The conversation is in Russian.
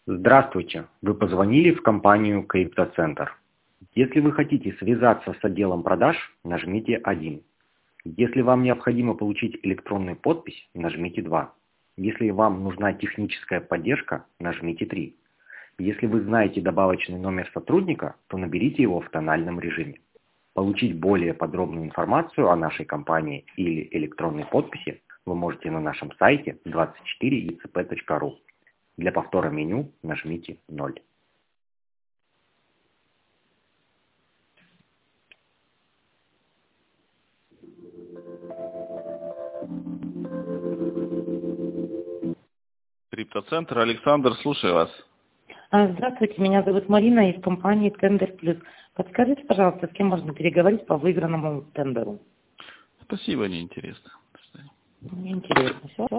Здравствуйте! Вы позвонили в компанию Криптоцентр. Если вы хотите связаться с отделом продаж, нажмите 1. Если вам необходимо получить электронную подпись, нажмите 2. Если вам нужна техническая поддержка, нажмите 3. Если вы знаете добавочный номер сотрудника, то наберите его в тональном режиме. Получить более подробную информацию о нашей компании или электронной подписи вы можете на нашем сайте 24icp.ru. Для повтора меню нажмите 0. Криптоцентр, Александр, слушаю вас. Здравствуйте, меня зовут Марина из компании Тендер Плюс. Подскажите, пожалуйста, с кем можно переговорить по выигранному тендеру? Спасибо, неинтересно. Мне интересно. Все.